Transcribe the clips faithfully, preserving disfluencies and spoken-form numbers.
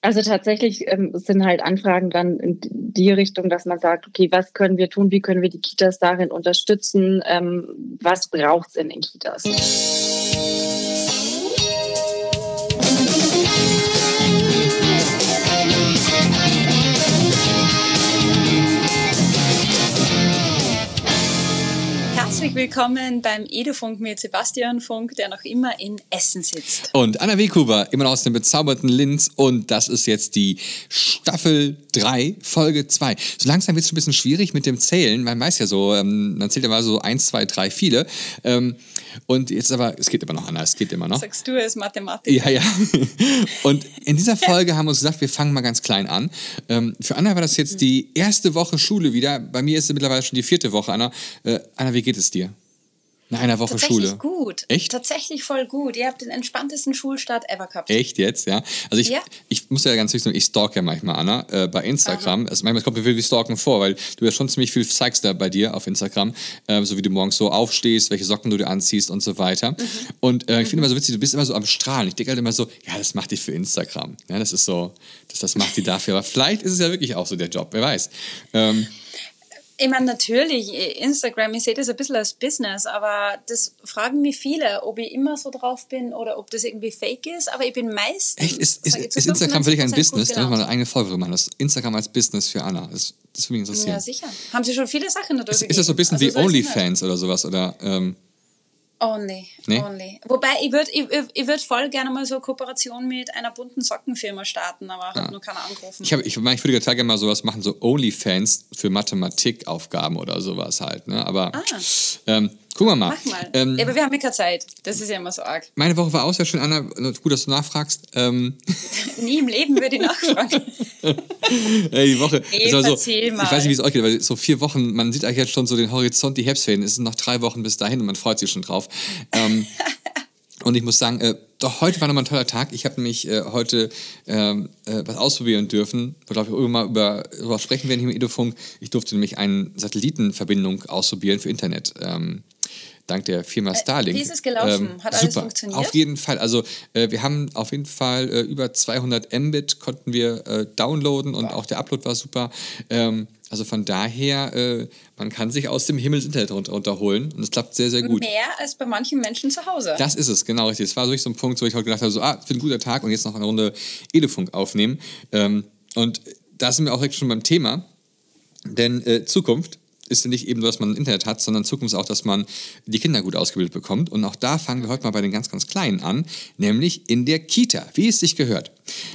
Also tatsächlich ähm, sind halt Anfragen dann in die Richtung, dass man sagt, okay, was können wir tun, wie können wir die Kitas darin unterstützen, ähm, was braucht es in den Kitas? Herzlich willkommen beim Edufunk mit Sebastian Funk, der noch immer in Essen sitzt. Und Anna Weghuber, immer noch aus dem bezauberten Linz. Und das ist jetzt die Staffel drei, Folge zwei. So langsam wird es ein bisschen schwierig mit dem Zählen. Man weiß ja so, ähm, man zählt ja mal so eins, zwei, drei, viele. Ähm, und jetzt aber, es geht immer noch, Anna, es geht immer noch. Sagst du es, Mathematik? Ja, ja. Und in dieser Folge haben wir uns gesagt, wir fangen mal ganz klein an. Ähm, für Anna war das jetzt die erste Woche Schule wieder. Bei mir ist es mittlerweile schon die vierte Woche, Anna. Äh, Anna, wie geht es dir? Nach einer Woche Tatsächlich Schule. gut. Echt? Tatsächlich voll gut. Ihr habt den entspanntesten Schulstart ever gehabt. Echt jetzt, ja? Also ich, ja. ich muss ja ganz wichtig sagen, ich stalk ja manchmal, Anna, äh, bei Instagram. Aha. Also manchmal kommt mir wirklich Stalken vor, weil du ja schon ziemlich viel zeigst da bei dir auf Instagram, äh, so wie du morgens so aufstehst, welche Socken du dir anziehst und so weiter. Mhm. Und äh, ich mhm. finde immer so witzig, du bist immer so am Strahlen. Ich denke halt immer so, ja, das macht die für Instagram. Ja, das ist so, das, das macht die dafür. Aber vielleicht ist es ja wirklich auch so der Job, wer weiß. Ähm, Ich meine, natürlich, Instagram, ich sehe das ein bisschen als Business, aber das fragen mich viele, ob ich immer so drauf bin oder ob das irgendwie fake ist, aber ich bin meistens... Echt? Ist, ist, ist Instagram für dich ein Business? Da muss man eine eigene Folge machen. Das Instagram als Business für Anna. Das, das würde mich interessieren. Ja, sicher. Haben Sie schon viele Sachen dadurch Ist, ist das so ein bisschen also wie so OnlyFans oder sowas? Oder, ähm, Only, nee? only. Wobei, ich würde ich, ich würd voll gerne mal so eine Kooperation mit einer bunten Sockenfirma starten, aber habe ah. noch keiner angerufen. Ich, hab, ich, ich würde ja gerne mal sowas machen, so OnlyFans für Mathematikaufgaben oder sowas halt. Ne? Aber ah. ähm, gucken wir mal. Mach mal. Ähm, ja, aber wir haben ja keine Zeit. Das ist ja immer so arg. Meine Woche war auch sehr schön, Anna. Gut, dass du nachfragst. Ähm. Nie im Leben würde ich nachfragen. Ey, die Woche. Ey, so, erzähl mal. Ich weiß nicht, wie es euch geht, weil so vier Wochen, man sieht eigentlich jetzt schon so den Horizont, die Herbstferien. Es sind noch drei Wochen bis dahin und man freut sich schon drauf. Ähm, und ich muss sagen, äh, doch heute war nochmal ein toller Tag. Ich habe nämlich äh, heute ähm, äh, was ausprobieren dürfen, wo glaube ich irgendwann mal über, über sprechen werden hier im Edufunk. Ich durfte nämlich eine Satellitenverbindung ausprobieren für Internet. Ähm, dank der Firma Starlink. Wie ist es gelaufen? Ähm, Hat alles super. funktioniert? Auf jeden Fall. Also äh, wir haben auf jeden Fall äh, über zweihundert Mbit konnten wir äh, downloaden und wow. auch der Upload war super. Ähm, also von daher, äh, man kann sich aus dem Himmel das Internet runter, runterholen und es klappt sehr, sehr gut. Mehr als bei manchen Menschen zu Hause. Das ist es, genau richtig. Es war wirklich so ein Punkt, wo ich heute gedacht habe, so, ah, für ein guter Tag und jetzt noch eine Runde Edufunk aufnehmen. Ähm, und da sind wir auch direkt schon beim Thema, denn äh, Zukunft ist ja nicht eben nur, dass man Internet hat, sondern Zukunft ist auch, dass man die Kinder gut ausgebildet bekommt. Und auch da fangen wir heute mal bei den ganz, ganz Kleinen an, nämlich in der Kita, wie es sich gehört.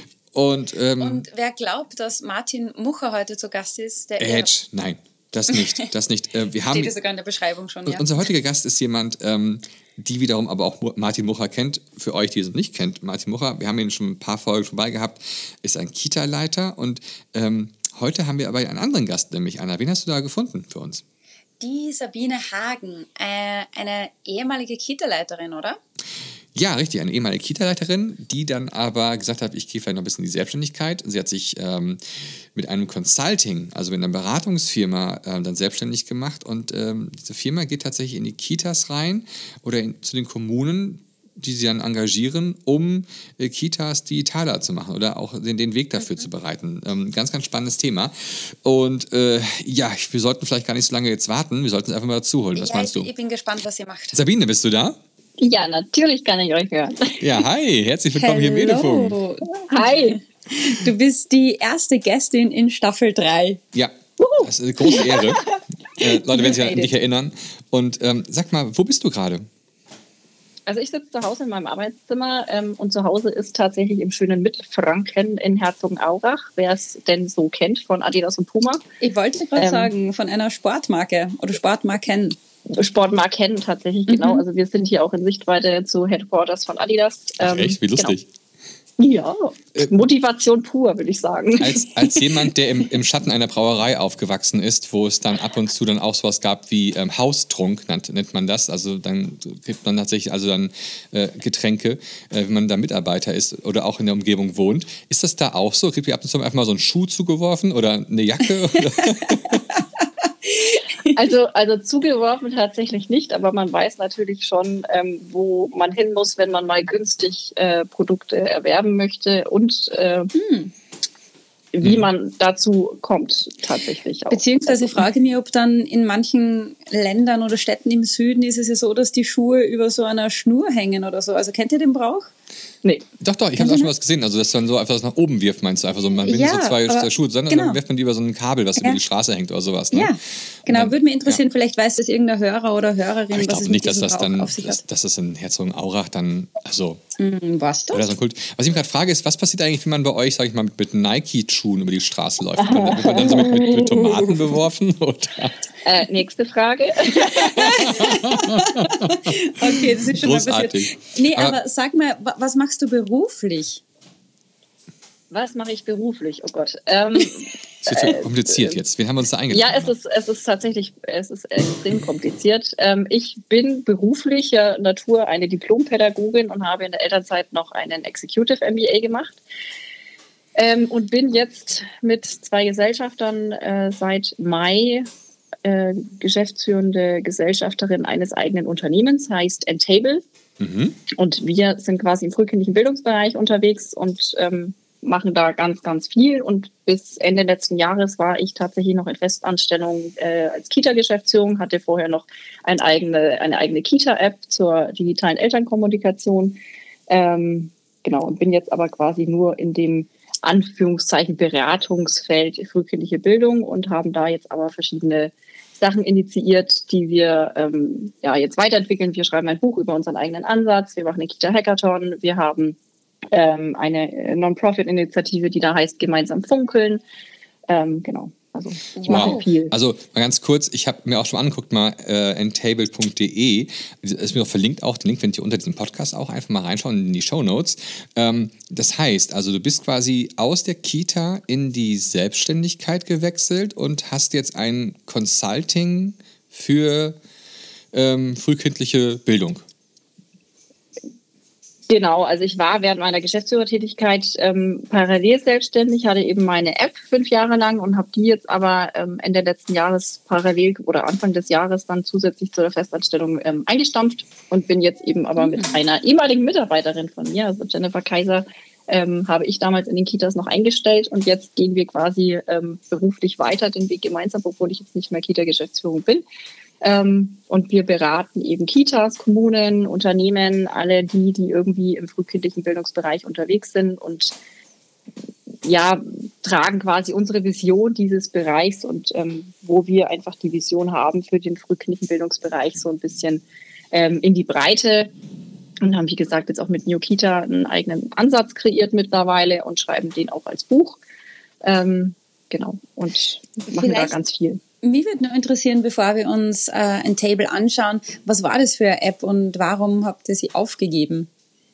Und, ähm, Und wer glaubt, dass Martin Mucher heute zu Gast ist, der Edge, nein, das nicht, das nicht. Äh, wir haben, steht sogar in der Beschreibung schon, ja. Unser heutiger Gast ist jemand, ähm, die wiederum aber auch Martin Mucher kennt. Für euch, die es nicht kennt, Martin Mucher, wir haben ihn schon ein paar Folgen vorbei gehabt, ist ein Kita-Leiter und ähm, heute haben wir aber einen anderen Gast, nämlich Anna. Wen hast du da gefunden für uns? Die Sabine Hagen, äh, eine ehemalige Kita-Leiterin, oder? Ja, richtig, eine ehemalige Kita-Leiterin, die dann aber gesagt hat, ich gehe vielleicht noch ein bisschen in die Selbstständigkeit. Sie hat sich ähm, mit einem Consulting, also mit einer Beratungsfirma, äh, dann selbstständig gemacht. Und ähm, diese Firma geht tatsächlich in die Kitas rein oder in, zu den Kommunen, die sie dann engagieren, um äh, Kitas digitaler zu machen oder auch den, den Weg dafür mhm. zu bereiten. Ähm, ganz, ganz spannendes Thema. Und äh, ja, wir sollten vielleicht gar nicht so lange jetzt warten. Wir sollten es einfach mal dazu holen. Was ja, meinst du? Ich bin gespannt, was ihr macht. Sabine, bist du da? Ja, natürlich kann ich euch hören. Ja, hi, herzlich willkommen hier im Edufunk. Hi. Du bist die erste Gästin in Staffel drei. Ja, das ist eine große Ehre. äh, Leute, wenn Sie an dich erinnern. Und ähm, sag mal, wo bist du gerade? Also ich sitze zu Hause in meinem Arbeitszimmer ähm, und zu Hause ist tatsächlich im schönen Mittelfranken in Herzogenaurach, wer es denn so kennt von Adidas und Puma. Ich wollte gerade ähm, sagen, von einer Sportmarke oder Sportmarken. Sportmarken tatsächlich, mhm. genau. Also wir sind hier auch in Sichtweite zu Headquarters von Adidas. Ach, ähm, echt? Wie lustig. Genau. Ja, äh, Motivation pur, würde ich sagen. Als, als jemand, der im, im Schatten einer Brauerei aufgewachsen ist, wo es dann ab und zu dann auch sowas gab wie ähm, Haustrunk, nennt, nennt man das. Also dann kriegt man tatsächlich also dann äh, Getränke, äh, wenn man da Mitarbeiter ist oder auch in der Umgebung wohnt. Ist das da auch so? Kriegt ihr ab und zu einfach mal so einen Schuh zugeworfen oder eine Jacke? Oder? Also, also zugeworfen tatsächlich nicht, aber man weiß natürlich schon, ähm, wo man hin muss, wenn man mal günstig äh, Produkte erwerben möchte. Und äh, hm. wie man dazu kommt, tatsächlich auch. Beziehungsweise frage mich, ob dann in manchen Ländern oder Städten im Süden ist es ja so, dass die Schuhe über so einer Schnur hängen oder so. Also kennt ihr den Brauch? Nee. Doch, doch, ich habe auch schon was gesehen. Also, dass man so einfach das nach oben wirft, meinst du? Einfach so, man bindet Ja, so zwei aber- Schuhe zusammen genau. und dann wirft man die über so ein Kabel, was Ja. über die Straße hängt oder sowas. Ne? Ja, genau. dann- Würde mich interessieren, vielleicht weiß das irgendein Hörer oder Hörerin, Aber ich was es glaube mit nicht, dass diesem das Brauch dann, auf sich dass, hat. dass das in Herzogenaurach dann, also, Hm, was oder das? so ein Kult. Was ich mich gerade frage, ist, was passiert eigentlich, wenn man bei euch, sag ich mal, mit, mit Nike-Schuhen über die Straße läuft? Wird man, wird man dann so mit, mit, mit Tomaten beworfen? Oder? Äh, nächste Frage. Okay, das ist schon mal Großartig. passiert. Nee, Aber- aber, sag mal, wa- was machst du beruflich? Was mache ich beruflich? Oh Gott. Ähm, Das ist jetzt so kompliziert jetzt. Wen haben wir uns da eingeladen? ja, es ist, es ist tatsächlich, es ist extrem kompliziert. Ähm, ich bin beruflicher Natur eine Diplompädagogin und habe in der Elternzeit noch einen Executive M B A gemacht. Ähm, und bin jetzt mit zwei Gesellschaftern äh, seit Mai äh, geschäftsführende Gesellschafterin eines eigenen Unternehmens, heißt Entable. Mhm. Und wir sind quasi im frühkindlichen Bildungsbereich unterwegs und ähm, machen da ganz, ganz viel. Und bis Ende letzten Jahres war ich tatsächlich noch in Festanstellung äh, als Kita-Geschäftsführung, hatte vorher noch eine eigene, eine eigene Kita-App zur digitalen Elternkommunikation. Ähm, genau, und bin jetzt aber quasi nur in dem Anführungszeichen Beratungsfeld frühkindliche Bildung und haben da jetzt aber verschiedene Sachen initiiert, die wir ähm, ja, jetzt weiterentwickeln. Wir schreiben ein Buch über unseren eigenen Ansatz, wir machen einen Kita-Hackathon, wir haben ähm, eine Non-Profit-Initiative, die da heißt Gemeinsam funkeln. Ähm, genau, also ich mache Wow. viel. Also mal ganz kurz, ich habe mir auch schon mal angeguckt, mal äh, entable punkt de, ist mir auch verlinkt, auch den Link findet ihr unter diesem Podcast auch, einfach mal reinschauen in die Shownotes. Ähm, das heißt, also du bist quasi aus der Kita in die Selbstständigkeit gewechselt und hast jetzt ein Consulting für ähm, frühkindliche Bildung. Genau, also ich war während meiner Geschäftsführertätigkeit ähm, parallel selbstständig, hatte eben meine App fünf Jahre lang und habe die jetzt aber ähm, Ende letzten Jahres parallel oder Anfang des Jahres dann zusätzlich zu der Festanstellung ähm, eingestampft und bin jetzt eben aber mit einer ehemaligen Mitarbeiterin von mir, also Jennifer Kaiser, ähm, habe ich damals in den Kitas noch eingestellt und jetzt gehen wir quasi ähm, beruflich weiter den Weg gemeinsam, obwohl ich jetzt nicht mehr Kita-Geschäftsführung bin. Ähm, und wir beraten eben Kitas, Kommunen, Unternehmen, alle die, die irgendwie im frühkindlichen Bildungsbereich unterwegs sind und ja, tragen quasi unsere Vision dieses Bereichs und ähm, wo wir einfach die Vision haben für den frühkindlichen Bildungsbereich so ein bisschen ähm, in die Breite und haben, wie gesagt, jetzt auch mit New Kita einen eigenen Ansatz kreiert mittlerweile und schreiben den auch als Buch. Ähm, genau, und machen Vielleicht- da ganz viel. Mich würde nur interessieren, bevor wir uns äh, Entable anschauen, was war das für eine App und warum habt ihr sie aufgegeben?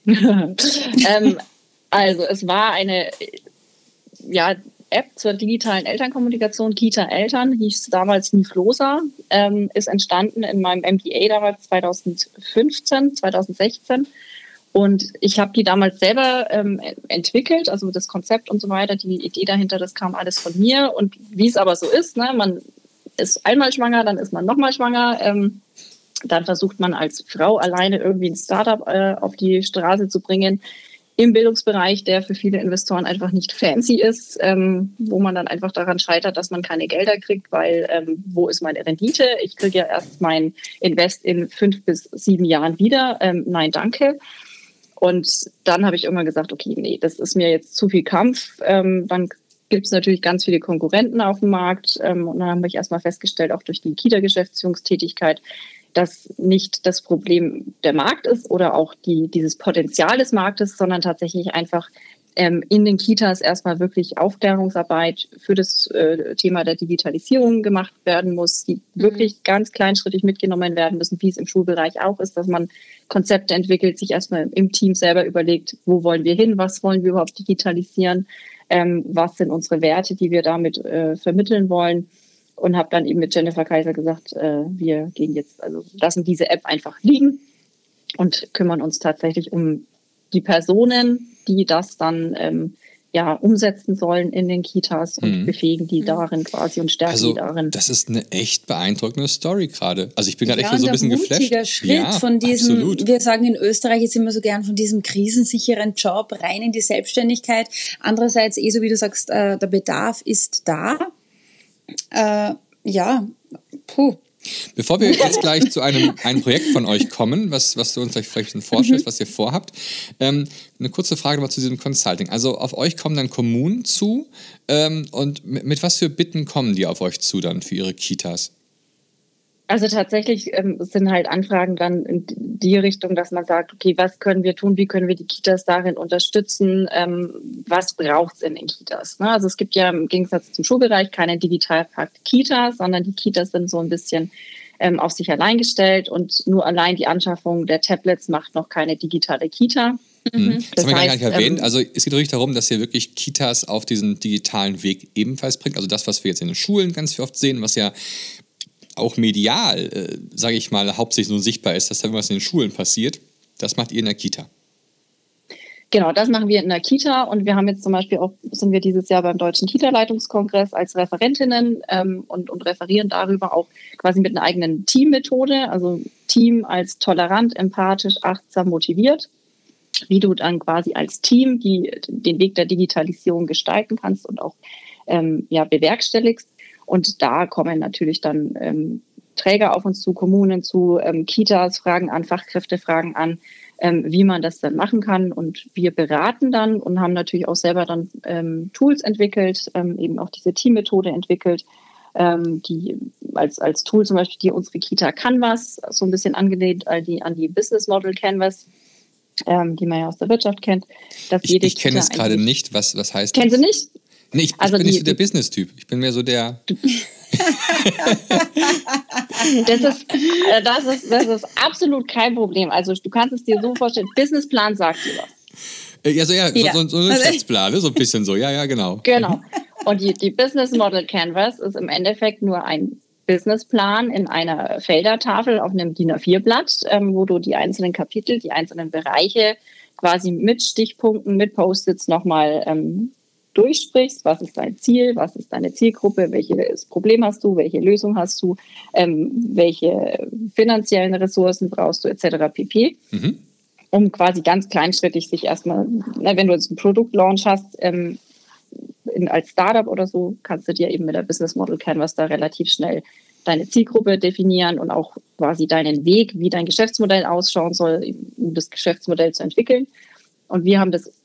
ähm, also es war eine ja, App zur digitalen Elternkommunikation, Kita Eltern, hieß damals Niflosa, ähm, ist entstanden in meinem M B A damals zwanzig fünfzehn, zwanzig sechzehn. Und ich habe die damals selber ähm, entwickelt, also das Konzept und so weiter, die Idee dahinter, das kam alles von mir. Und wie es aber so ist, ne, man ist einmal schwanger, dann ist man nochmal schwanger. Ähm, dann versucht man als Frau alleine irgendwie ein Startup äh, auf die Straße zu bringen im Bildungsbereich, der für viele Investoren einfach nicht fancy ist, ähm, wo man dann einfach daran scheitert, dass man keine Gelder kriegt, weil ähm, wo ist meine Rendite? Ich kriege ja erst mein Invest in fünf bis sieben Jahren wieder. Ähm, nein, danke. Und dann habe ich irgendwann gesagt, okay, nee, das ist mir jetzt zu viel Kampf. Ähm, dann gibt es natürlich ganz viele Konkurrenten auf dem Markt. Ähm, und dann habe ich erstmal festgestellt, auch durch die Kita-Geschäftsführungstätigkeit, dass nicht das Problem der Markt ist oder auch die, dieses Potenzial des Marktes, sondern tatsächlich einfach ähm, in den Kitas erstmal wirklich Aufklärungsarbeit für das äh, Thema der Digitalisierung gemacht werden muss, die mhm. wirklich ganz kleinschrittig mitgenommen werden müssen, wie es im Schulbereich auch ist, dass man Konzepte entwickelt, sich erstmal im Team selber überlegt, wo wollen wir hin, was wollen wir überhaupt digitalisieren, ähm, was sind unsere Werte, die wir damit äh, vermitteln wollen. Und habe dann eben mit Jennifer Kaiser gesagt, äh, wir gehen jetzt, also lassen diese App einfach liegen und kümmern uns tatsächlich um die Personen, die das dann ähm, ja, umsetzen sollen in den Kitas und Mhm. befähigen die darin quasi und stärken Also, die darin. das ist eine echt beeindruckende Story gerade. Also, ich bin gerade echt Ja, so und ein ein bisschen mutiger geflasht. Schritt Ja, von diesem, absolut. wir sagen in Österreich jetzt immer so gern, von diesem krisensicheren Job rein in die Selbstständigkeit. Andererseits, eh so wie du sagst, äh, der Bedarf ist da. Äh, ja, puh. Bevor wir jetzt gleich zu einem, einem Projekt von euch kommen, was, was du uns gleich vielleicht vorstellst, was ihr vorhabt, ähm, eine kurze Frage mal zu diesem Consulting. Also auf euch kommen dann Kommunen zu ähm, und mit, mit was für Bitten kommen die auf euch zu dann für ihre Kitas? Also tatsächlich ähm, sind halt Anfragen dann in die Richtung, dass man sagt, okay, was können wir tun, wie können wir die Kitas darin unterstützen, ähm, was braucht es in den Kitas? Ne? Also es gibt ja im Gegensatz zum Schulbereich keine Digitalpakt Kita, sondern die Kitas sind so ein bisschen ähm, auf sich allein gestellt und nur allein die Anschaffung der Tablets macht noch keine digitale Kita. Mhm. Das, das haben wir gar nicht erwähnt. Ähm, also es geht natürlich darum, dass ihr wirklich Kitas auf diesen digitalen Weg ebenfalls bringt. Also das, was wir jetzt in den Schulen ganz oft sehen, was ja auch medial, äh, sage ich mal, hauptsächlich so sichtbar ist, dass da irgendwas in den Schulen passiert, das macht ihr in der Kita. Genau, das machen wir in der Kita und wir haben jetzt zum Beispiel auch, sind wir dieses Jahr beim Deutschen Kita-Leitungskongress als Referentinnen ähm, und, und referieren darüber auch quasi mit einer eigenen Teammethode, also Team als tolerant, empathisch, achtsam, motiviert, wie du dann quasi als Team die, den Weg der Digitalisierung gestalten kannst und auch ähm, ja, bewerkstelligst. Und da kommen natürlich dann ähm, Träger auf uns zu, Kommunen zu, ähm, Kitas fragen an, Fachkräfte fragen an, ähm, wie man das dann machen kann. Und wir beraten dann und haben natürlich auch selber dann ähm, Tools entwickelt, ähm, eben auch diese Teammethode entwickelt, ähm, die als, als Tool zum Beispiel die unsere Kita Canvas, so ein bisschen angelehnt an die, an die Business Model Canvas, ähm, die man ja aus der Wirtschaft kennt. Dass Ich, jede ich kenne Kita es gerade eigentlich- nicht. Was, was heißt Kennen das? Sie nicht? Nee, ich, Also ich bin die- nicht so der die- Business-Typ. Ich bin mehr so der... Das ist, äh, das, ist, das ist absolut kein Problem. Also du kannst es dir so vorstellen, Businessplan sagt dir was. Äh, Ja, so, ja, Ja. so, so, so ein Geschäftsplan, ne? So ein bisschen so. Ja, ja, genau. Genau. Und die, die Business Model Canvas ist im Endeffekt nur ein Businessplan in einer Feldertafel auf einem D I N A vier Blatt, ähm, wo du die einzelnen Kapitel, die einzelnen Bereiche quasi mit Stichpunkten, mit Post-its nochmal ähm, durchsprichst. Was ist dein Ziel? Was ist deine Zielgruppe? Welches Problem hast du? Welche Lösung hast du? Ähm, welche finanziellen Ressourcen brauchst du? Etc. pp. Mhm. Um quasi ganz kleinschrittig sich erstmal, na, wenn du jetzt einen Produktlaunch hast, ähm, in, als Startup oder so, kannst du dir eben mit der Business Model Canvas da relativ schnell deine Zielgruppe definieren und auch quasi deinen Weg, wie dein Geschäftsmodell ausschauen soll, um das Geschäftsmodell zu entwickeln. Und wir haben das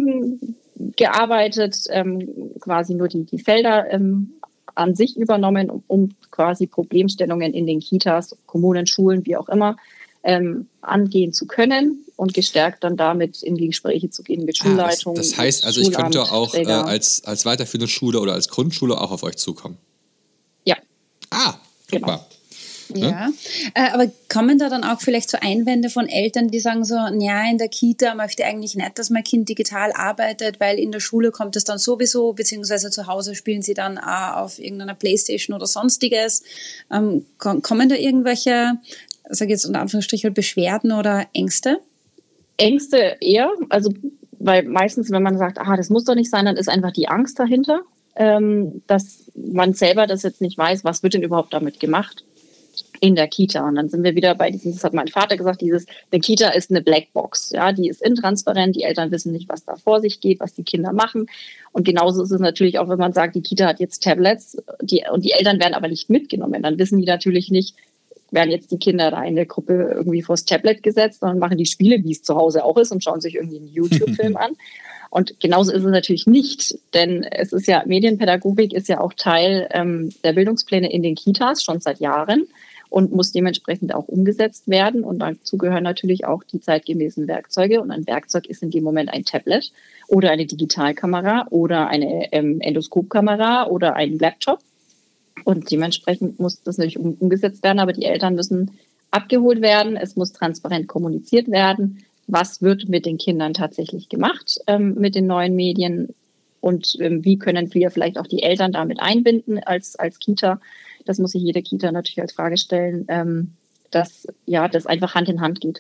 umgearbeitet, ähm, quasi nur die, die Felder ähm, an sich übernommen, um, um quasi Problemstellungen in den Kitas, Kommunen, Schulen, wie auch immer, ähm, angehen zu können und gestärkt dann damit in die Gespräche zu gehen mit Ah, Schulleitungen. das, das heißt, also ich könnte auch äh, als, als weiterführende Schule oder als Grundschule auch auf euch zukommen. Ja. Ah, Genau. super. Ja, äh, aber kommen da dann auch vielleicht so Einwände von Eltern, die sagen so, ja, in der Kita möchte ich eigentlich nicht, dass mein Kind digital arbeitet, weil in der Schule kommt es dann sowieso, beziehungsweise zu Hause spielen sie dann auch auf irgendeiner Playstation oder sonstiges. Ähm, kommen da irgendwelche, sag ich jetzt unter Anführungsstrichen, Beschwerden oder Ängste? Ängste eher, also weil meistens, wenn man sagt, ah, das muss doch nicht sein, dann ist einfach die Angst dahinter, ähm, dass man selber das jetzt nicht weiß, was wird denn überhaupt damit gemacht in der Kita. Und dann sind wir wieder bei diesem, das hat mein Vater gesagt, dieses, eine Kita ist eine Blackbox, ja, die ist intransparent, die Eltern wissen nicht, was da vor sich geht, was die Kinder machen. Und genauso ist es natürlich auch, wenn man sagt, die Kita hat jetzt Tablets die, und die Eltern werden aber nicht mitgenommen, dann wissen die natürlich nicht, werden jetzt die Kinder da in der Gruppe irgendwie vors Tablet gesetzt, sondern machen die Spiele, wie es zu Hause auch ist, und schauen sich irgendwie einen YouTube-Film an. Und genauso ist es natürlich nicht, denn es ist ja, Medienpädagogik ist ja auch Teil ähm, der Bildungspläne in den Kitas schon seit Jahren und muss dementsprechend auch umgesetzt werden. Und dazu gehören natürlich auch die zeitgemäßen Werkzeuge. Und ein Werkzeug ist in dem Moment ein Tablet oder eine Digitalkamera oder eine ähm, Endoskopkamera oder ein Laptop. Und dementsprechend muss das natürlich um, umgesetzt werden, aber die Eltern müssen abgeholt werden. Es muss transparent kommuniziert werden, was wird mit den Kindern tatsächlich gemacht ähm, mit den neuen Medien und ähm, wie können wir vielleicht auch die Eltern damit einbinden als, als Kita. Das muss sich jede Kita natürlich als Frage stellen, ähm, dass ja, das einfach Hand in Hand geht.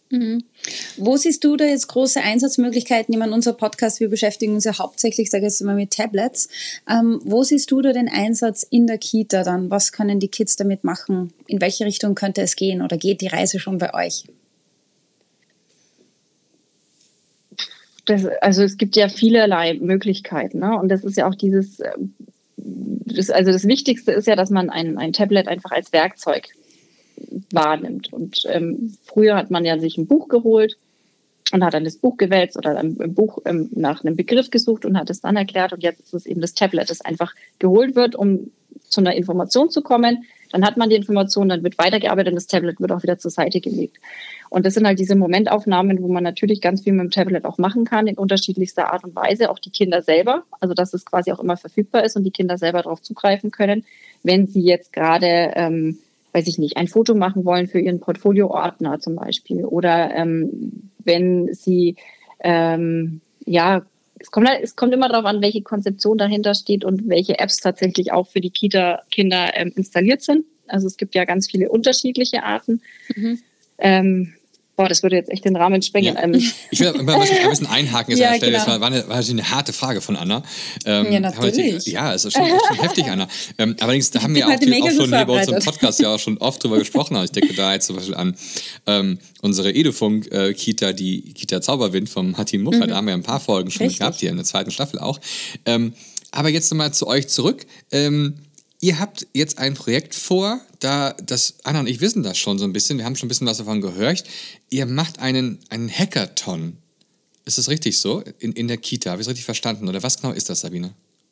Mhm. Wo siehst du da jetzt große Einsatzmöglichkeiten? Ich meine, unser Podcast, wir beschäftigen uns ja hauptsächlich, sage ich jetzt mal, mit Tablets. Ähm, wo siehst du da den Einsatz in der Kita dann? Was können die Kids damit machen? In welche Richtung könnte es gehen oder geht die Reise schon bei euch? Das, also es gibt ja vielerlei Möglichkeiten, ne? Und das ist ja auch dieses, das, also das Wichtigste ist ja, dass man ein, ein Tablet einfach als Werkzeug wahrnimmt. Und ähm, früher hat man ja sich ein Buch geholt und hat dann das Buch gewälzt oder ein Buch ähm, nach einem Begriff gesucht und hat es dann erklärt. Und jetzt ist es eben das Tablet, das einfach geholt wird, um zu einer Information zu kommen. Dann hat man die Information, dann wird weitergearbeitet und das Tablet wird auch wieder zur Seite gelegt. Und das sind halt diese Momentaufnahmen, wo man natürlich ganz viel mit dem Tablet auch machen kann, in unterschiedlichster Art und Weise, auch die Kinder selber, also dass es quasi auch immer verfügbar ist und die Kinder selber darauf zugreifen können, wenn sie jetzt gerade, ähm, weiß ich nicht, ein Foto machen wollen für ihren Portfolioordner zum Beispiel oder ähm, wenn sie, ähm, ja, es kommt, es kommt immer darauf an, welche Konzeption dahinter steht und welche Apps tatsächlich auch für die Kita-Kinder ähm, installiert sind. Also es gibt ja ganz viele unterschiedliche Arten. Mhm. Ähm, boah, das würde jetzt echt den Rahmen sprengen. Ja. Ähm. Ich will mal ein bisschen, ein bisschen einhaken. Jetzt ja, an der Stelle. Genau. Das war, war, eine, war eine harte Frage von Anna. Ähm, ja, natürlich. Ja, es ist schon, schon heftig, Anna. Ähm, allerdings, da haben wir auch, die, auch schon hier bei uns im Podcast ja auch schon oft drüber gesprochen. Ich denke da jetzt zum Beispiel an ähm, unsere Edufunk-Kita, die Kita Zauberwind vom Martin Mucher. Mhm. Da haben wir ein paar Folgen schon Richtig. gehabt, hier in der zweiten Staffel auch. Ähm, aber jetzt nochmal zu euch zurück. Ähm, Ihr habt jetzt ein Projekt vor, da das Anna und ich wissen das schon so ein bisschen, wir haben schon ein bisschen was davon gehört. Ihr macht einen, einen Hackathon. Ist das richtig so? In, in der Kita, habe ich es richtig verstanden? Oder was genau ist das, Sabine?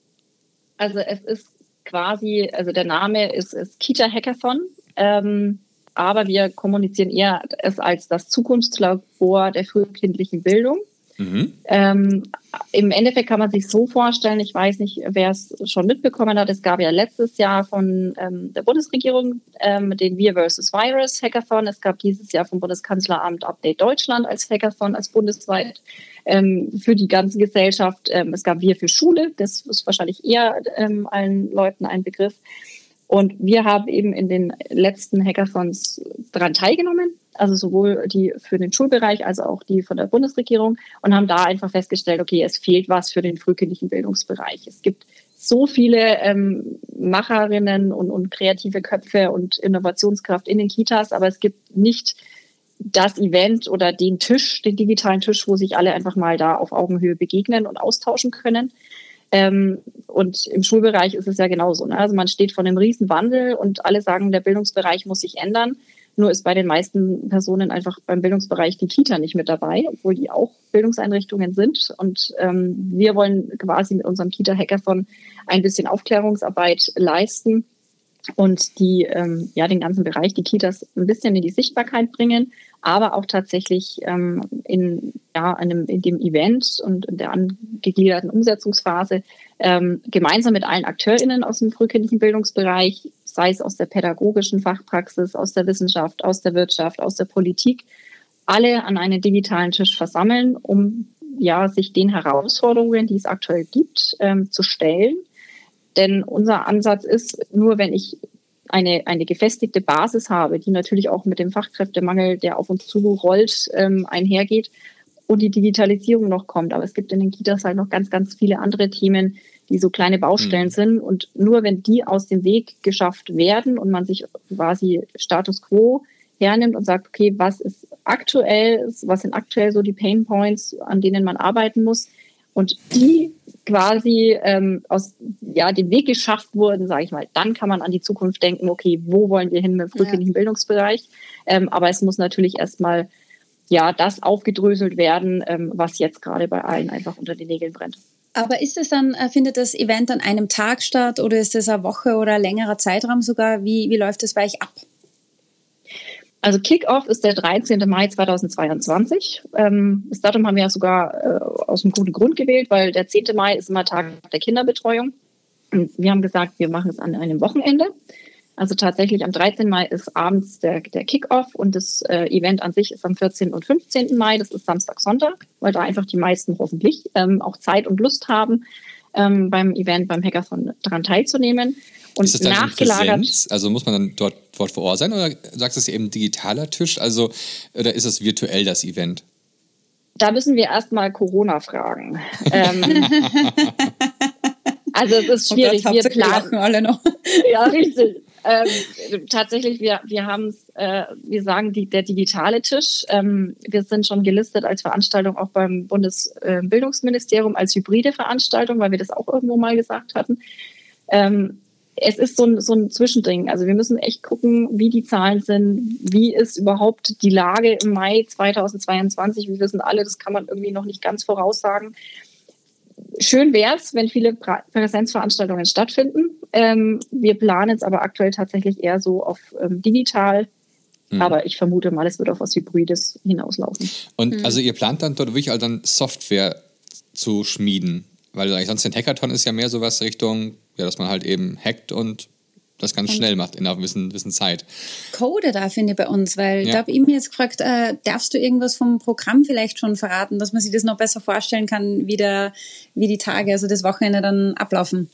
Also es ist quasi, also der Name ist, ist Kita Hackathon, ähm, aber wir kommunizieren eher es als das Zukunftslabor der frühkindlichen Bildung. Mhm. Ähm, im Endeffekt kann man sich so vorstellen, ich weiß nicht, wer es schon mitbekommen hat, es gab ja letztes Jahr von ähm, der Bundesregierung ähm, den Wir versus. Virus Hackathon, es gab dieses Jahr vom Bundeskanzleramt Update Deutschland als Hackathon, als bundesweit ähm, für die ganze Gesellschaft. Ähm, es gab Wir für Schule, das ist wahrscheinlich eher ähm, allen Leuten ein Begriff. Und wir haben eben in den letzten Hackathons daran teilgenommen, also sowohl die für den Schulbereich als auch die von der Bundesregierung und haben da einfach festgestellt, okay, es fehlt was für den frühkindlichen Bildungsbereich. Es gibt so viele ähm, Macherinnen und, und kreative Köpfe und Innovationskraft in den Kitas, aber es gibt nicht das Event oder den Tisch, den digitalen Tisch, wo sich alle einfach mal da auf Augenhöhe begegnen und austauschen können. Ähm, und im Schulbereich ist es ja genauso. Ne? Also man steht vor einem riesen Wandel und alle sagen, der Bildungsbereich muss sich ändern. Nur ist bei den meisten Personen einfach beim Bildungsbereich die Kita nicht mit dabei, obwohl die auch Bildungseinrichtungen sind. Und ähm, wir wollen quasi mit unserem Kita-Hackathon ein bisschen Aufklärungsarbeit leisten und die ähm, ja den ganzen Bereich, die Kitas ein bisschen in die Sichtbarkeit bringen, aber auch tatsächlich ähm, in, ja, einem, in dem Event und in der angegliederten Umsetzungsphase ähm, gemeinsam mit allen AkteurInnen aus dem frühkindlichen Bildungsbereich, sei es aus der pädagogischen Fachpraxis, aus der Wissenschaft, aus der Wirtschaft, aus der Politik, alle an einen digitalen Tisch versammeln, um ja, sich den Herausforderungen, die es aktuell gibt, ähm, zu stellen. Denn unser Ansatz ist, nur wenn ich eine, eine gefestigte Basis habe, die natürlich auch mit dem Fachkräftemangel, der auf uns zurollt, ähm, einhergeht und die Digitalisierung noch kommt. Aber es gibt in den Kitas halt noch ganz, ganz viele andere Themen, die so kleine Baustellen mhm. sind. Und nur wenn die aus dem Weg geschafft werden und man sich quasi Status Quo hernimmt und sagt, okay, was ist aktuell, was sind aktuell so die Pain Points, an denen man arbeiten muss und die quasi ähm, aus ja, dem Weg geschafft wurden, sage ich mal, dann kann man an die Zukunft denken, okay, wo wollen wir hin mit dem frühkindlichen ja. Bildungsbereich? Ähm, aber es muss natürlich erstmal ja, das aufgedröselt werden, ähm, was jetzt gerade bei allen einfach unter den Nägeln brennt. Aber ist es dann, findet das Event an einem Tag statt oder ist es eine Woche oder ein längerer Zeitraum sogar? Wie, wie läuft das bei euch ab? Also Kick-Off ist der dreizehnten Mai zweitausendzweiundzwanzig. Ähm, das Datum haben wir ja sogar äh, aus einem guten Grund gewählt, weil der zehnten Mai ist immer Tag der Kinderbetreuung. Und wir haben gesagt, wir machen es an einem Wochenende. Also tatsächlich am dreizehnten Mai ist abends der, der Kick-Off und das äh, Event an sich ist am vierzehnten und fünfzehnten Mai. Das ist Samstag, Sonntag, weil da einfach die meisten hoffentlich ähm, auch Zeit und Lust haben. ähm, beim Event, beim Hackathon daran teilzunehmen. Und ist das dann nachgelagert. Präsenz? Also muss man dann dort, dort vor Ort sein oder sagst du es eben digitaler Tisch? Also, oder ist es virtuell das Event? Da müssen wir erstmal Corona fragen. ähm, also es ist schwierig. Oh Gott, wir planen alle noch. Ja, richtig. Ähm, tatsächlich, wir, wir haben es, äh, wir sagen die, der digitale Tisch. Ähm, wir sind schon gelistet als Veranstaltung auch beim Bundesbildungsministerium als hybride Veranstaltung, weil wir das auch irgendwo mal gesagt hatten. Ähm, es ist so ein, so ein Zwischending. Also wir müssen echt gucken, wie die Zahlen sind, wie ist überhaupt die Lage im Mai zweitausendzweiundzwanzig. Wir wissen alle, das kann man irgendwie noch nicht ganz voraussagen. Schön wäre es, wenn viele Präsenzveranstaltungen stattfinden. Ähm, wir planen es aber aktuell tatsächlich eher so auf ähm, digital. Hm. Aber ich vermute mal, es wird auf was Hybrides hinauslaufen. Und hm. also ihr plant dann dort wirklich halt dann Software zu schmieden? Weil eigentlich sonst ein Hackathon ist ja mehr sowas Richtung, ja, dass man halt eben hackt und das ganz und schnell macht in einer gewissen, gewissen Zeit. Code da finde ich bei uns, weil ja. da habe ich mir jetzt gefragt, äh, darfst du irgendwas vom Programm vielleicht schon verraten, dass man sich das noch besser vorstellen kann, wie, der, wie die Tage, also das Wochenende dann ablaufen?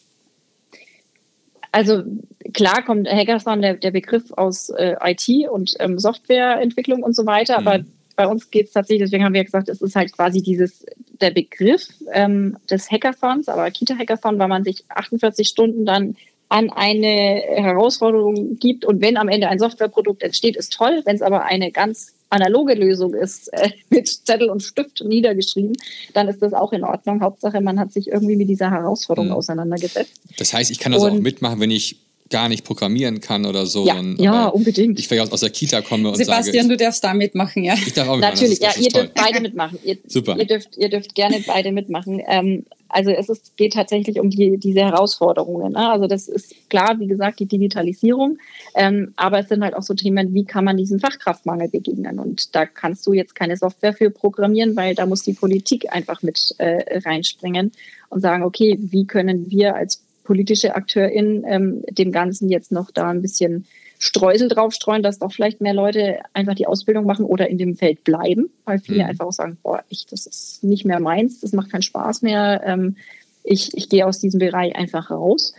Also klar kommt Hackathon, der, der Begriff aus äh, I T und ähm, Softwareentwicklung und so weiter, mhm. aber bei uns geht es tatsächlich, deswegen haben wir gesagt, es ist halt quasi dieses, der Begriff ähm, des Hackathons, aber Kita-Hackathon, weil man sich achtundvierzig Stunden dann an eine Herausforderung gibt und wenn am Ende ein Softwareprodukt entsteht, ist toll. Wenn es aber eine ganz analoge Lösung ist, äh, mit Zettel und Stift niedergeschrieben, dann ist das auch in Ordnung. Hauptsache, man hat sich irgendwie mit dieser Herausforderung mhm. auseinandergesetzt. Das heißt, ich kann das und, auch mitmachen, wenn ich gar nicht programmieren kann oder so. Ja, und, ja unbedingt. Ich vielleicht aus der Kita komme und Sebastian, sage... Sebastian, du darfst da mitmachen, ja. Ich darf auch mitmachen. Natürlich, das ist, das ja, ihr toll. dürft beide mitmachen. Ihr, Super. Ihr dürft, ihr dürft gerne beide mitmachen. Ähm, also es ist, geht tatsächlich um die, diese Herausforderungen. Ne? Also das ist klar, wie gesagt, die Digitalisierung. Ähm, aber es sind halt auch so Themen, wie kann man diesem Fachkraftmangel begegnen? Und da kannst du jetzt keine Software für programmieren, weil da muss die Politik einfach mit äh, reinspringen und sagen, okay, wie können wir als politische AkteurInnen ähm, dem Ganzen jetzt noch da ein bisschen Streusel draufstreuen, dass doch vielleicht mehr Leute einfach die Ausbildung machen oder in dem Feld bleiben, weil viele mhm. einfach auch sagen, boah, ich, das ist nicht mehr meins, das macht keinen Spaß mehr, ähm, ich, ich gehe aus diesem Bereich einfach raus.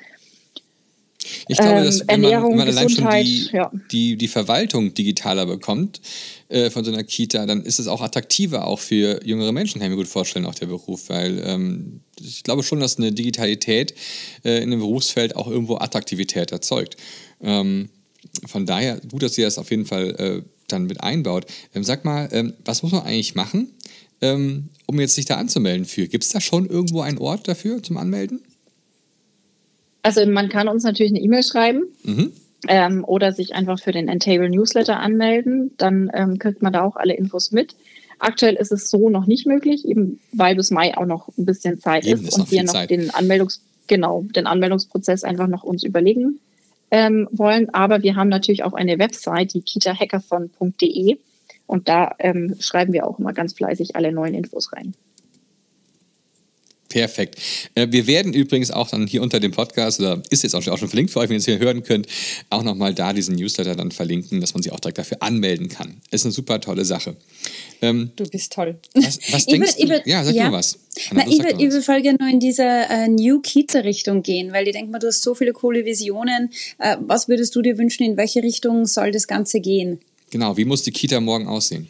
Ich glaube, dass wenn man, wenn man allein schon die, ja. die, die Verwaltung digitaler bekommt äh, von so einer Kita, dann ist es auch attraktiver auch für jüngere Menschen, kann ich mir gut vorstellen, auch der Beruf, weil ähm, ich glaube schon, dass eine Digitalität äh, in einem Berufsfeld auch irgendwo Attraktivität erzeugt. Ähm, von daher gut, dass ihr das auf jeden Fall äh, dann mit einbaut. Ähm, sag mal, ähm, was muss man eigentlich machen, ähm, um jetzt sich da anzumelden für? Gibt es da schon irgendwo einen Ort dafür zum Anmelden? Also man kann uns natürlich eine E-Mail schreiben mhm. ähm, oder sich einfach für den N-Table Newsletter anmelden. Dann ähm, kriegt man da auch alle Infos mit. Aktuell ist es so noch nicht möglich, eben weil bis Mai auch noch ein bisschen Zeit eben, ist, ist und wir noch Zeit. den Anmeldungs genau den Anmeldungsprozess einfach noch uns überlegen ähm, wollen. Aber wir haben natürlich auch eine Website, die kita hackathon punkt de und da ähm, schreiben wir auch immer ganz fleißig alle neuen Infos rein. Perfekt. Wir werden übrigens auch dann hier unter dem Podcast, oder ist jetzt auch schon verlinkt für euch, wenn ihr es hier hören könnt, auch nochmal da diesen Newsletter dann verlinken, dass man sich auch direkt dafür anmelden kann. Ist eine super tolle Sache. Ähm, du bist toll. Was, was denkst will, du? Will, ja, sag ja. du mal was. Anna, Na, ich, will, ich will voll gerne noch in diese äh, New Kita-Richtung gehen, weil ich denke mal, du hast so viele coole Visionen. Äh, was würdest du dir wünschen, in welche Richtung soll das Ganze gehen? Genau, wie muss die Kita morgen aussehen?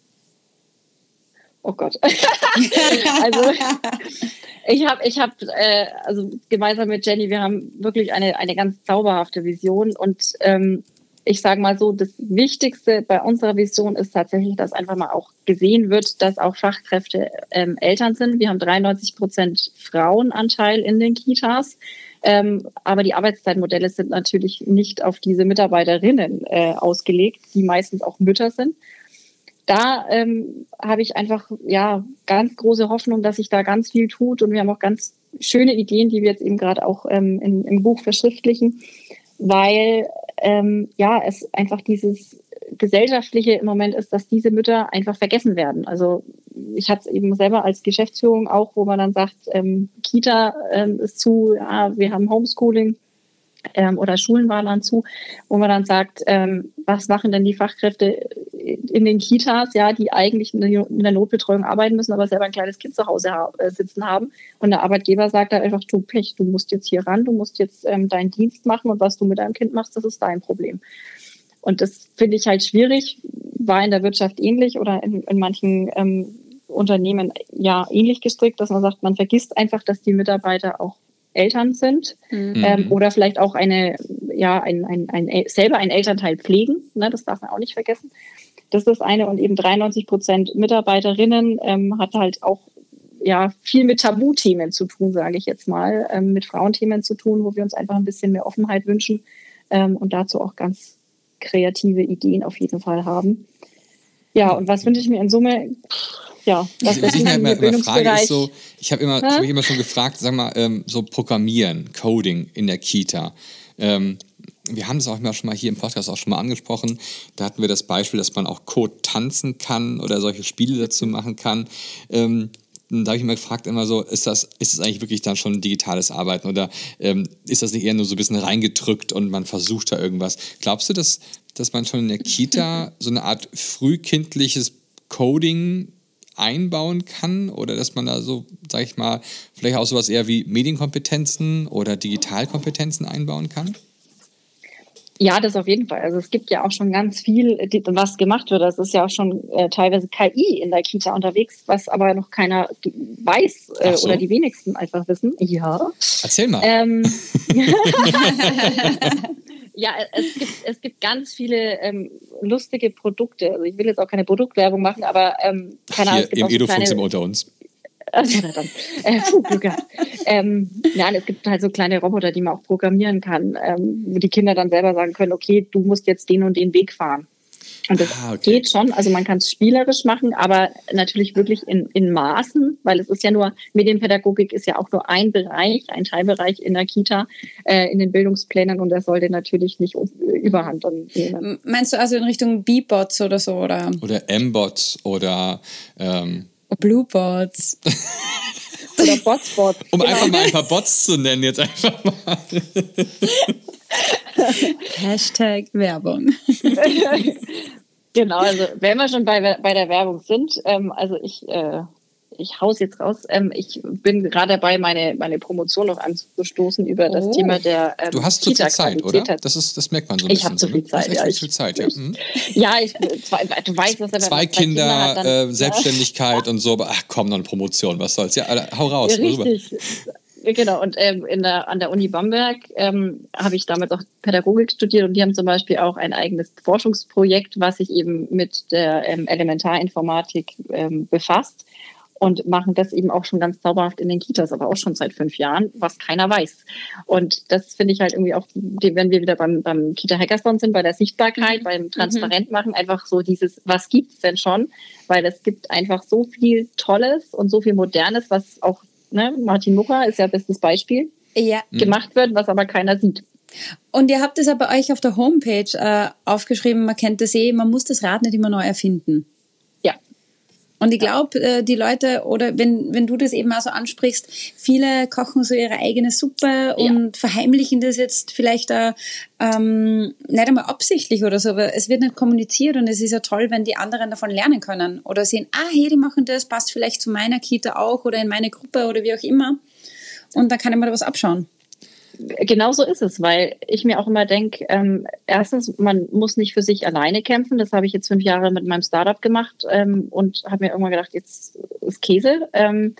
Oh Gott. also ich habe, ich habe, äh, also gemeinsam mit Jenny, wir haben wirklich eine eine ganz zauberhafte Vision und ähm, ich sage mal so, das Wichtigste bei unserer Vision ist tatsächlich, dass einfach mal auch gesehen wird, dass auch Fachkräfte ähm, Eltern sind. Wir haben dreiundneunzig Prozent Frauenanteil in den Kitas. Ähm, aber die Arbeitszeitmodelle sind natürlich nicht auf diese Mitarbeiterinnen äh, ausgelegt, die meistens auch Mütter sind. Da ähm, habe ich einfach ja ganz große Hoffnung, dass sich da ganz viel tut und wir haben auch ganz schöne Ideen, die wir jetzt eben gerade auch ähm, in, im Buch verschriftlichen, weil ähm, ja es einfach dieses Gesellschaftliche im Moment ist, dass diese Mütter einfach vergessen werden. Also ich hatte es eben selber als Geschäftsführung auch, wo man dann sagt, ähm, Kita ähm, ist zu, ja, wir haben Homeschooling. Ähm, oder Schulen waren dann zu, wo man dann sagt, ähm, was machen denn die Fachkräfte in den Kitas, ja, die eigentlich in der Notbetreuung arbeiten müssen, aber selber ein kleines Kind zu Hause ha- sitzen haben. Und der Arbeitgeber sagt dann einfach, du Pech, du musst jetzt hier ran, du musst jetzt ähm, deinen Dienst machen und was du mit deinem Kind machst, das ist dein Problem. Und das finde ich halt schwierig, war in der Wirtschaft ähnlich oder in, in manchen ähm, Unternehmen ja ähnlich gestrickt, dass man sagt, man vergisst einfach, dass die Mitarbeiter auch Eltern sind mhm. ähm, oder vielleicht auch eine, ja, ein, ein, ein, selber einen Elternteil pflegen. Ne, das darf man auch nicht vergessen. Das ist das eine. Und eben dreiundneunzig Prozent Mitarbeiterinnen ähm, hat halt auch ja, viel mit Tabuthemen zu tun, sage ich jetzt mal, ähm, mit Frauenthemen zu tun, wo wir uns einfach ein bisschen mehr Offenheit wünschen ähm, und dazu auch ganz kreative Ideen auf jeden Fall haben. Ja, und was wünsche ich mir in Summe? Ja, das was ich mir immer, immer frage, ist so, Bildungsbereich. ich habe immer, ich hab mich immer schon gefragt, sag mal, ähm, so Programmieren, Coding in der Kita. Ähm, wir haben das auch immer schon mal hier im Podcast auch schon mal angesprochen. Da hatten wir das Beispiel, dass man auch Code tanzen kann oder solche Spiele dazu machen kann. Ähm, da habe ich immer gefragt, immer so, ist das, ist das eigentlich wirklich dann schon digitales Arbeiten oder ähm, ist das nicht eher nur so ein bisschen reingedrückt und man versucht da irgendwas? Glaubst du, dass, dass man schon in der Kita so eine Art frühkindliches Coding einbauen kann oder dass man da so, sag ich mal, vielleicht auch sowas eher wie Medienkompetenzen oder Digitalkompetenzen einbauen kann? Ja, das auf jeden Fall. Also es gibt ja auch schon ganz viel, was gemacht wird. Es ist ja auch schon äh, teilweise K I in der Kita unterwegs, was aber noch keiner weiß äh, so. Oder die wenigsten einfach wissen. Ja. Erzähl mal. Ähm, ja, es gibt, es gibt ganz viele ähm, lustige Produkte. Also ich will jetzt auch keine Produktwerbung machen, aber ähm, keine Ahnung. Hier im so Edufunk sind wir unter uns. Also, dann, äh, puh, Glück gehabt. ähm, nein, es gibt halt so kleine Roboter, die man auch programmieren kann, ähm, wo die Kinder dann selber sagen können, okay, du musst jetzt den und den Weg fahren. Und das ah, okay. geht schon, also man kann es spielerisch machen, aber natürlich wirklich in, in Maßen, weil es ist ja nur, Medienpädagogik ist ja auch nur ein Bereich, ein Teilbereich in der Kita, äh, in den Bildungsplänen und der sollte natürlich nicht überhand nehmen. Meinst du also in Richtung B-Bots oder so? Oder, oder M-Bots oder ähm Blue-Bots. Oder Botsbots. Um genau. einfach mal ein paar Bots zu nennen, jetzt einfach mal. Hashtag Werbung. Genau, also wenn wir schon bei, bei der Werbung sind, ähm, also ich, äh, ich hau's jetzt raus. Ähm, ich bin gerade dabei, meine, meine Promotion noch anzustoßen über das oh. Thema der ähm, Du hast zu viel Zeit, oder? Das, ist, das merkt man so ein ich bisschen. Ich habe zu viel Zeit, ja. Ich, viel Zeit, ja. Mhm. ja, ich, zwei, du weißt, was er Zwei Kinder, Kinder hat, dann, äh, Selbstständigkeit ja. und so, aber ach komm, noch eine Promotion, was soll's. Ja, hau raus. Ja, richtig. Genau, und ähm, in der, an der Uni Bamberg ähm, habe ich damals auch Pädagogik studiert und die haben zum Beispiel auch ein eigenes Forschungsprojekt, was sich eben mit der ähm, Elementarinformatik ähm, befasst und machen das eben auch schon ganz zauberhaft in den Kitas, aber auch schon seit fünf Jahren, was keiner weiß. Und das finde ich halt irgendwie auch, wenn wir wieder beim, beim Kita-Hackathon sind, bei der Sichtbarkeit, beim Transparentmachen, einfach so dieses, was gibt's denn schon? Weil es gibt einfach so viel Tolles und so viel Modernes, was auch, ne, Martin Mucha ist ja bestes Beispiel, ja. gemacht wird, was aber keiner sieht. Und ihr habt es ja bei euch auf der Homepage äh, aufgeschrieben, man kennt das eh, man muss das Rad nicht immer neu erfinden. Und ich glaube, die Leute, oder wenn, wenn du das eben auch so ansprichst, viele kochen so ihre eigene Suppe und ja. verheimlichen das jetzt vielleicht auch, ähm, nicht einmal absichtlich oder so, aber es wird nicht kommuniziert und es ist ja toll, wenn die anderen davon lernen können oder sehen, ah, hey, die machen das, passt vielleicht zu meiner Kita auch oder in meine Gruppe oder wie auch immer. Und dann kann ich mir da was abschauen. Genau so ist es, weil ich mir auch immer denke, ähm, erstens, man muss nicht für sich alleine kämpfen. Das habe ich jetzt fünf Jahre mit meinem Startup gemacht ähm, und habe mir irgendwann gedacht, jetzt ist Käse. Ähm,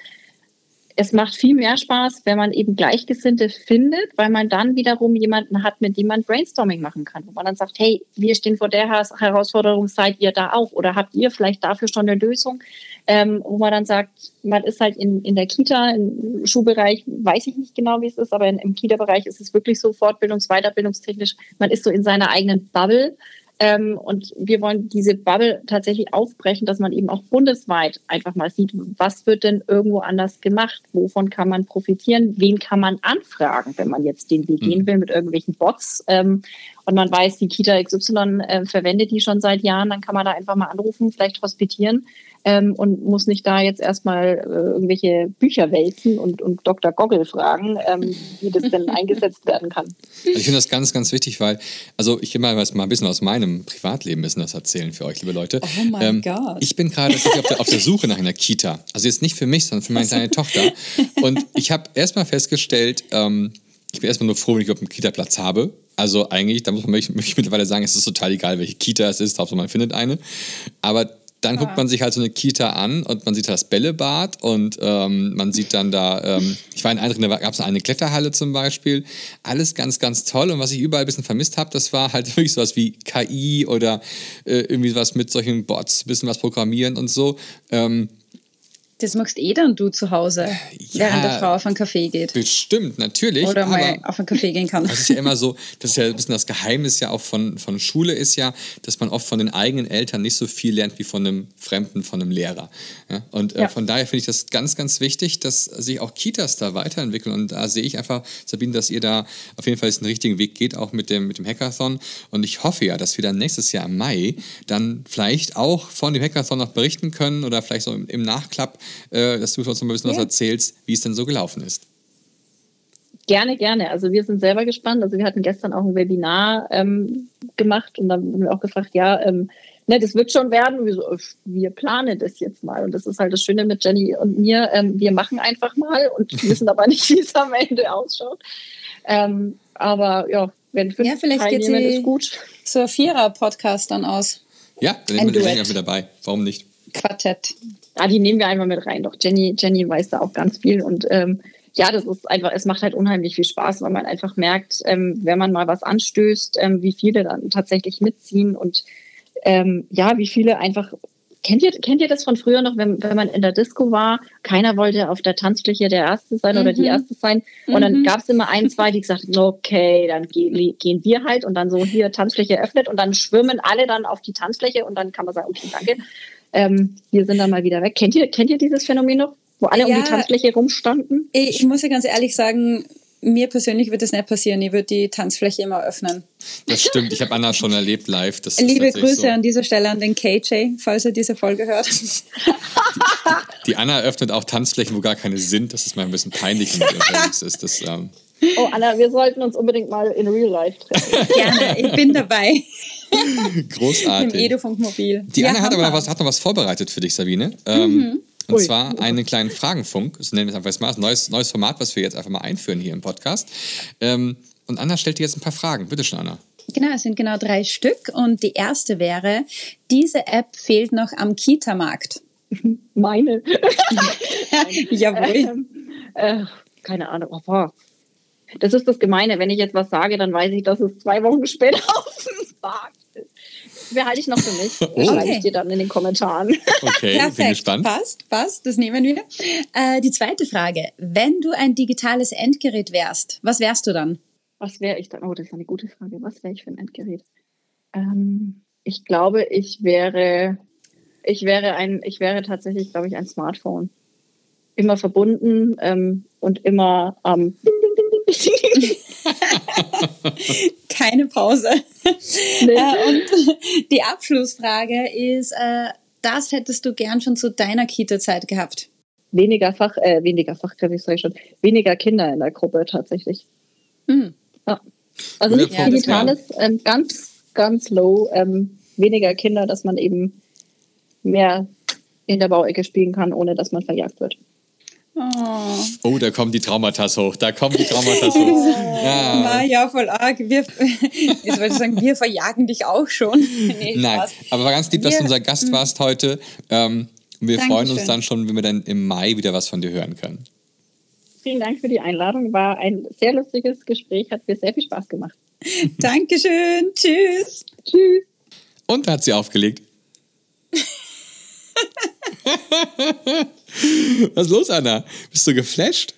es macht viel mehr Spaß, wenn man eben Gleichgesinnte findet, weil man dann wiederum jemanden hat, mit dem man Brainstorming machen kann. Wo man dann sagt, hey, wir stehen vor der Herausforderung, seid ihr da auch? Oder habt ihr vielleicht dafür schon eine Lösung? Ähm, wo man dann sagt, man ist halt in, in der Kita, im Schulbereich, weiß ich nicht genau, wie es ist, aber in, im Kita-Bereich ist es wirklich so fortbildungs-, weiterbildungstechnisch, man ist so in seiner eigenen Bubble. Ähm, und wir wollen diese Bubble tatsächlich aufbrechen, dass man eben auch bundesweit einfach mal sieht, was wird denn irgendwo anders gemacht, wovon kann man profitieren, wen kann man anfragen, wenn man jetzt den Weg gehen will mit irgendwelchen Bots ähm, und man weiß, die Kita X Y äh, verwendet die schon seit Jahren, dann kann man da einfach mal anrufen, vielleicht hospitieren. ähm, und muss nicht da jetzt erstmal äh, irgendwelche Bücher wälzen und, und Doktor Goggle fragen, ähm, wie das denn eingesetzt werden kann. Also ich finde das ganz, ganz wichtig, weil, also ich will mal, was, mal ein bisschen aus meinem Privatleben ein bisschen was erzählen für euch, liebe Leute. Oh mein ähm, Gott. Ich bin gerade auf der, auf der Suche nach einer Kita. Also jetzt nicht für mich, sondern für meine kleine Tochter. Und ich habe erstmal festgestellt, ähm, ich bin erstmal nur froh, wenn ich überhaupt einen Kita-Platz habe. Also eigentlich, da muss man möchte ich mittlerweile sagen, es ist total egal, welche Kita es ist, Hauptsache man findet eine. Aber dann guckt man sich halt so eine Kita an und man sieht das Bällebad und ähm, man sieht dann da, ähm, ich war in einer drin, da gab es eine Kletterhalle zum Beispiel. Alles ganz, ganz toll. Und was ich überall ein bisschen vermisst habe, das war halt wirklich sowas wie K I oder äh, irgendwie was mit solchen Bots, ein bisschen was programmieren und so. Ähm, Das magst eh dann du zu Hause, Ja, während der Frau auf einen Kaffee geht. bestimmt, natürlich. Oder mal aber auf einen Kaffee gehen kann. das ist ja immer so, das ist ja ein bisschen das Geheimnis ja auch von, von Schule ist ja, dass man oft von den eigenen Eltern nicht so viel lernt wie von einem Fremden, von einem Lehrer. Ja? Und äh, Ja. von daher finde ich das ganz, ganz wichtig, dass sich auch Kitas da weiterentwickeln. Und da sehe ich einfach, Sabine, dass ihr da auf jeden Fall den richtigen Weg geht, auch mit dem, mit dem Hackathon. Und ich hoffe ja, dass wir dann nächstes Jahr im Mai dann vielleicht auch von dem Hackathon noch berichten können oder vielleicht so im, im Nachklapp, äh, dass du uns noch ein bisschen Ja. was erzählst, wie es denn so gelaufen ist. Gerne, gerne. Also wir sind selber gespannt. Also wir hatten gestern auch ein Webinar ähm, gemacht und dann haben wir auch gefragt, ja, ähm, ne, das wird schon werden. Wir, so, wir planen das jetzt mal. Und das ist halt das Schöne mit Jenny und mir. Ähm, wir machen einfach mal und wissen aber nicht, wie es am Ende ausschaut. Ähm, aber ja, wenn fünf Ja, vielleicht geht Teilnehmer, sie- ist gut. So ein Vierer-Podcast dann aus. Ja, dann Ein nehmen wir die Duett. Jenny auch mit dabei. Warum nicht? Quartett. Ja, die nehmen wir einfach mit rein. Doch Jenny, Jenny weiß da auch ganz viel. Und ähm, ja, das ist einfach, es macht halt unheimlich viel Spaß, weil man einfach merkt, ähm, wenn man mal was anstößt, ähm, wie viele dann tatsächlich mitziehen und ähm, ja, wie viele einfach. Kennt ihr, kennt ihr das von früher noch, wenn, wenn man in der Disco war? Keiner wollte auf der Tanzfläche der Erste sein oder die Mhm. Erste sein. Und dann Mhm. gab es immer ein, zwei, die gesagt haben, okay, dann ge gehen wir halt und dann so hier Tanzfläche eröffnet und dann schwimmen alle dann auf die Tanzfläche und dann kann man sagen, okay, danke. Ähm, wir sind dann mal wieder weg. Kennt ihr, kennt ihr dieses Phänomen noch, wo alle um Ja. die Tanzfläche rumstanden? Ich, ich muss ja ganz ehrlich sagen, mir persönlich wird das nicht passieren. Ich würde die Tanzfläche immer öffnen. Das stimmt, ich habe Anna schon erlebt live. Das ist Liebe tatsächlich Grüße so. an dieser Stelle an den K J, falls er diese Folge hört. Die Anna eröffnet auch Tanzflächen, wo gar keine sind. Das ist mal ein bisschen peinlich, wenn man unterwegs ist. Das, ähm, Oh, Anna, wir sollten uns unbedingt mal in Real Life treffen. Gerne, ich bin dabei. Im großartig. Edufunk-Mobil. Die Ja, Anna hat aber noch Hammer. was, hat noch was vorbereitet für dich, Sabine. Ähm, Und Ui. zwar einen kleinen Fragenfunk. Das nennen wir es einfach jetzt mal. Ein neues, neues Format, was wir jetzt einfach mal einführen hier im Podcast. Ähm, und Anna stellt dir jetzt ein paar Fragen. Bitte schön, Anna. Genau, es sind genau drei Stück. Und die erste wäre, diese App fehlt noch am Kita-Markt. Meine. Jawohl. Ähm, äh, keine Ahnung. Oh, boah. Das ist das Gemeine. Wenn ich jetzt was sage, dann weiß ich, dass es zwei Wochen später auf dem Markt ist. Das behalte ich noch für mich. Das Oh. schreibe Okay. ich dir dann in den Kommentaren. Okay, bin Perfekt, gespannt. passt, passt, das nehmen wir. Äh, die zweite Frage, wenn du ein digitales Endgerät wärst, was wärst du dann? Was wäre ich dann? Oh, das ist eine gute Frage. Was wäre ich für ein Endgerät? Ähm, ich glaube, ich wäre, ich wäre ein, ich wäre tatsächlich, glaube ich, ein Smartphone. Immer verbunden ähm, und immer am Keine Pause. Nee. äh, und die Abschlussfrage ist, äh, das hättest du gern schon zu deiner Kita-Zeit gehabt. weniger Fach, äh, weniger Fachkräfte, sag ich schon, weniger Kinder in der Gruppe tatsächlich. Hm. Ja. Also Guter nichts Punkt, Digitales, ähm, ganz, ganz low, ähm, weniger Kinder, dass man eben mehr in der Bauecke spielen kann, ohne dass man verjagt wird. Oh. Oh, da kommen die Traumata hoch. Da kommen die Traumata hoch. Ja. Na ja, voll arg. Wir, ich wollte sagen, wir verjagen dich auch schon. Nee, Nein, Spaß. aber war ganz lieb, dass Wir- du unser Gast warst heute. Ähm, und wir freuen uns Dankeschön. dann schon, wenn wir dann im Mai wieder was von dir hören können. Vielen Dank für die Einladung. War ein sehr lustiges Gespräch, hat mir sehr viel Spaß gemacht. Dankeschön. Tschüss. Tschüss. Und da hat sie aufgelegt. Was ist los, Anna? Bist du geflasht?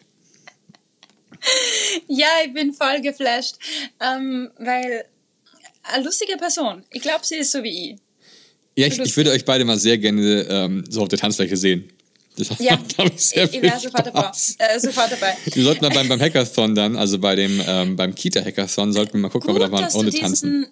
Ja, ich bin voll geflasht, ähm, weil eine lustige Person. Ich glaube, sie ist so wie ich. Ja, ich, ich würde euch beide mal sehr gerne ähm, so auf der Tanzfläche sehen. Das Ja, macht, glaub ich, sehr ich, ich viel wäre sofort, dabei. Spaß. äh, sofort dabei. Wir sollten dann beim, beim Hackathon dann, also bei dem ähm, beim Kita-Hackathon, sollten wir mal gucken, ob wir da mal dass ohne du tanzen. diesen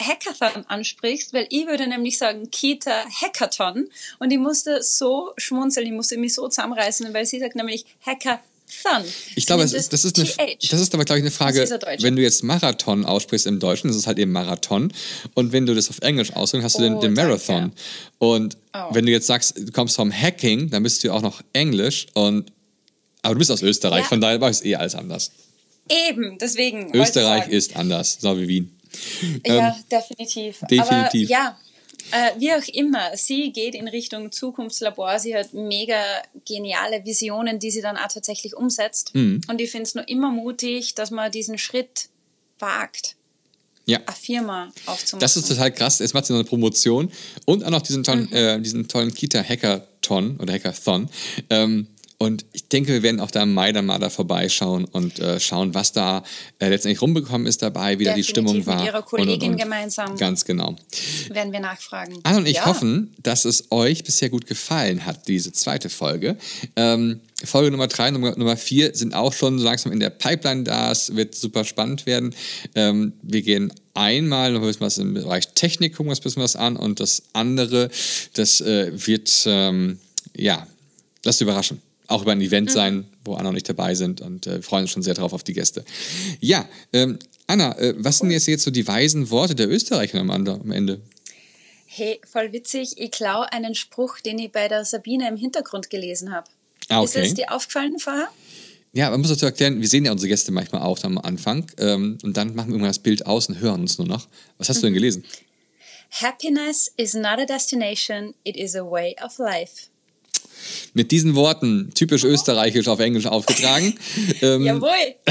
Hackathon ansprichst, weil ich würde nämlich sagen Kita Hackathon und ich musste so schmunzeln, ich musste mich so zusammenreißen, weil sie sagt nämlich Hackathon. Ich glaube, das ist, das, ist eine, das ist aber, glaube ich, eine Frage, wenn du jetzt Marathon aussprichst im Deutschen, das ist halt eben Marathon. Und wenn du das auf Englisch aussprichst, hast du oh, den, den Marathon. Danke. Und oh. wenn du jetzt sagst, du kommst vom Hacking, dann bist du ja auch noch Englisch. Und, aber du bist aus Österreich, ja. Von daher war es eh alles anders. Eben, deswegen. Österreich ist anders, so wie Wien. Ja, ähm, definitiv. Definitiv. Aber ja. Äh, wie auch immer, sie geht in Richtung Zukunftslabor, sie hat mega geniale Visionen, die sie dann auch tatsächlich umsetzt. Mhm. Und ich finde es nur immer mutig, dass man diesen Schritt wagt, ja. eine Firma aufzumachen. Das ist total krass. Jetzt macht sie noch eine Promotion und auch noch diesen tollen, mhm. äh, diesen tollen Kita-Hackathon oder Hackathon. Ähm, Und ich denke, wir werden auch da im Mai dann mal da vorbeischauen und äh, schauen, was da äh, letztendlich rumbekommen ist dabei, wie Definitiv da die Stimmung war. Mit ihrer Kollegin und, und, und. gemeinsam. Ganz genau. Werden wir nachfragen. Anna und ich ja. hoffen, dass es euch bisher gut gefallen hat, diese zweite Folge. Ähm, Folge Nummer drei, Nummer, Nummer vier sind auch schon so langsam in der Pipeline da. Es wird super spannend werden. Ähm, wir gehen einmal noch ein bisschen was im Bereich Technik, gucken wir uns ein bisschen was an. Und das andere, das äh, wird, ähm, ja, lasst überraschen. Auch über ein Event mhm. sein, wo Anna und ich dabei sind und äh, freuen uns schon sehr drauf auf die Gäste. Ja, ähm, Anna, äh, was sind jetzt, jetzt so die weisen Worte der Österreicher am, am Ende? Hey, voll witzig. Ich klaue einen Spruch, den ich bei der Sabine im Hintergrund gelesen habe. Ah, okay. Ist es dir aufgefallen vorher? Ja, man muss dazu erklären, wir sehen ja unsere Gäste manchmal auch am Anfang ähm, und dann machen wir irgendwann das Bild aus und hören uns nur noch. Was hast mhm. du denn gelesen? Happiness is not a destination, it is a way of life. Mit diesen Worten, typisch österreichisch auf Englisch aufgetragen. Ähm, Jawohl!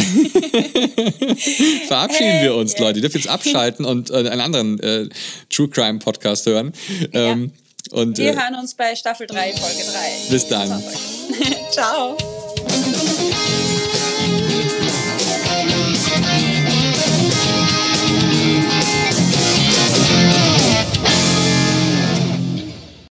verabschieden hey, wir uns, yeah. Leute. Ihr dürft jetzt abschalten und äh, einen anderen äh, True Crime Podcast hören. Ähm, ja. und, wir äh, hören uns bei Staffel drei, Folge drei. Bis dann. Ciao.